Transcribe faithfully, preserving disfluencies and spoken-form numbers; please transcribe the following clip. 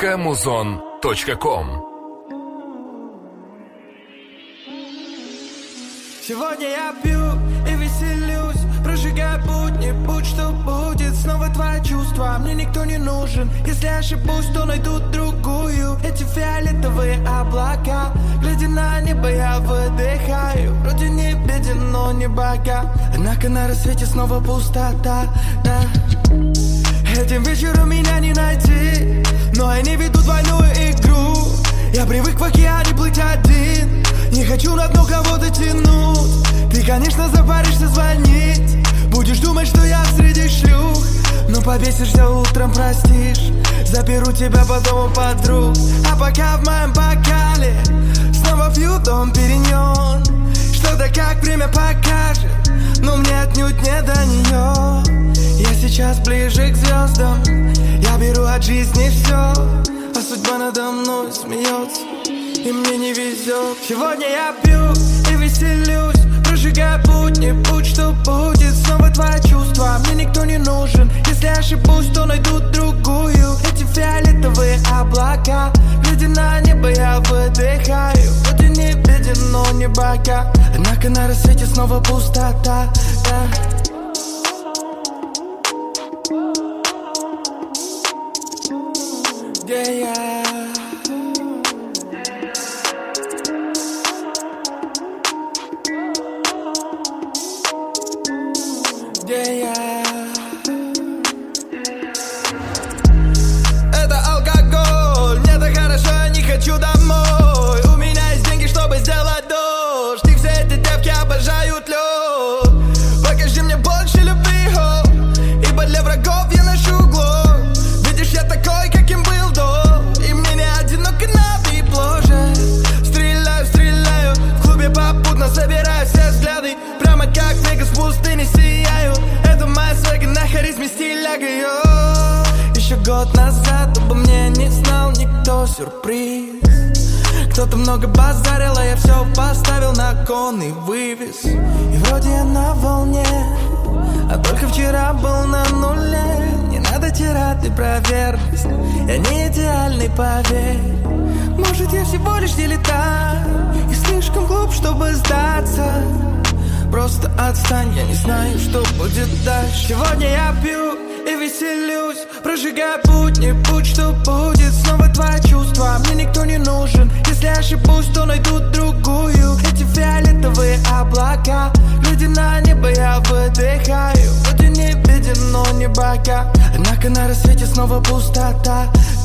точка музон точка ком. Сегодня я пью и веселюсь, прожигаю будни, будь что будет. Снова твои чувства, мне никто не нужен. Если ошибусь, то найду другую. Эти фиолетовые облака, глядя на небо, я выдыхаю. Вроде не беден, но не богат. Однако на рассвете снова пустота, да. Этим вечером меня не найти, но они ведут двойную игру. Я привык в океане плыть один, не хочу на дно кого-то тянуть. Ты, конечно, запаришься звонить, будешь думать, что я среди шлюх. Но побесишься утром, простишь, заберу тебя потом у подруг. А пока в моем бокале снова пью Дом Периньон. Что-то как время покажет, но мне отнюдь не до нее. Я сейчас ближе к звездам, я беру от жизни все, а судьба надо мной смеется, и мне не везет. Сегодня я пью и веселюсь, прожигаю будни, будь что будет. Снова твои чувства, мне никто не нужен. Если ошибусь, то найду другую. Эти фиолетовые облака, глядя на небо, я выдыхаю. Вроде не беден, но не богат. Однако на рассвете снова пустота, да. Где я? Где я? Это алкоголь, мне так хорошо, я не хочу домой. У меня есть деньги, чтобы сделать дождь, и все эти девки обожают лед. Покажи мне больше любви, о, ибо для врагов я ношу глок. Видишь, я такой, каким был до, и мне не одиноко на бипложе. Стреляю, стреляю, в клубе попутно собираю все взгляды. Прямо как Вегас в пустыне сияю. Это моя свега на харизме стиляга, йо. Еще год назад обо мне не знал никто, сюрприз. Кто-то много базарил, а я все поставил на кон и вывез. И вроде я на волне, а только вчера был на нуле. Не надо тирады про верность, я не идеальный, поверь. Может, я всего лишь дилетант и слишком глуп, чтобы сдаться. Просто отстань, я не знаю, что будет дальше. Сегодня я пью и веселюсь, прожигаю будни, будь что будет. Снова твои чувства, мне никто не нужен. Если ошибусь, то найду другую. Эти фиолетовые облака, глядя на небо, я выдыхаю. Вроде не беден, но не богат. Однако на рассвете снова пустота,